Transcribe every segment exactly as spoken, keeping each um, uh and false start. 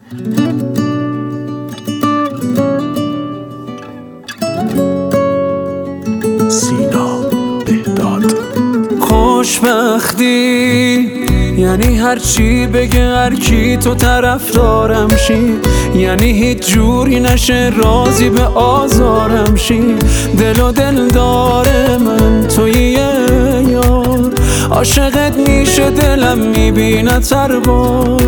سینا بهداد. خوشبختی یعنی هرچی بگه هر کی تو طرف دارم شی، یعنی هیچ جوری نشه راضی به آزارم شی. دل و دل داره من توی یار، عاشقت میشه دلم میبینه هر بار.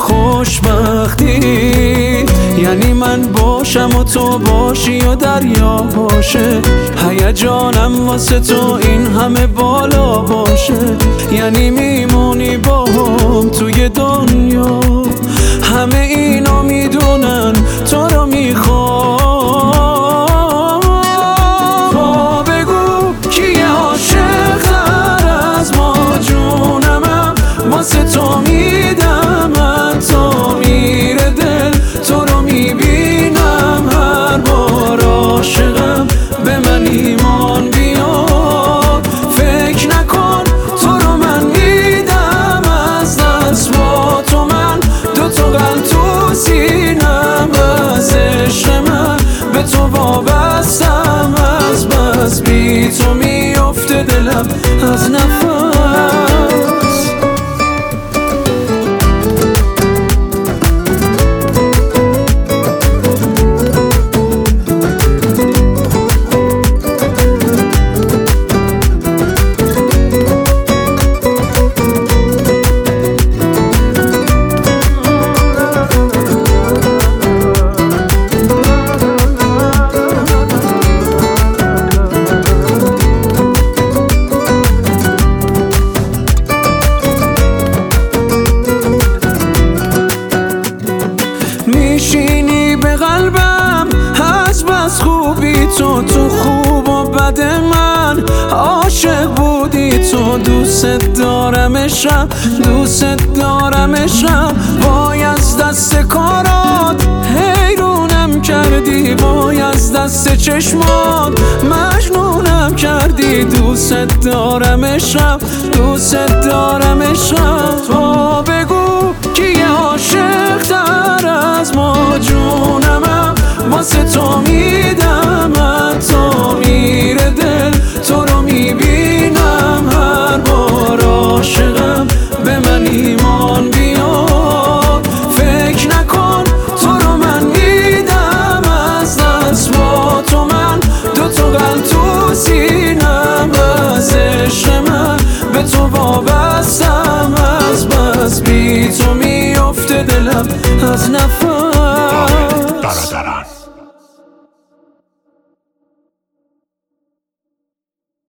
خوشبختی یعنی من باشم و تو باشی و دریا باشه، هیجانم واسه تو این همه بالا باشه. یعنی میمونی با هم توی دنیا، همه اینا میدونن تو رو میخوام. تو بگو کیه عاشق تر از ما، جونمم واسه تو میدم حتی میره دل. تو رو میبینم هر بار عاشقم، به من ایمان بیار. فکر نکن تو رو من میدم از دست، با تو من دو تا قلب تو سینم. از عشق من به تو وابستم، از بس بی تو میفته دلم از نفس. میشینی به قلبم از بس خوبی تو، تو خوب و بد من عاشق بودی تو. دوست دارم عشقم، دوست دارم عشقم. وای از دست کارات حیرونم کردی، وای از دست چشمات مجنونم کردی. دوست دارم عشقم، دوست دارم عشقم. تو بگو کیه عاشق تر از ما، جونمم واسه تو میدم حتی میره دل. تو رو میبینم هر بار عاشقم، به من ایمان بیار. فکر نکن تو رو من میدم از دست، با تو من دو تا قلب تو سینم. از عشق من به تو وابستم، از بس بی تو میفته دلم از نفس.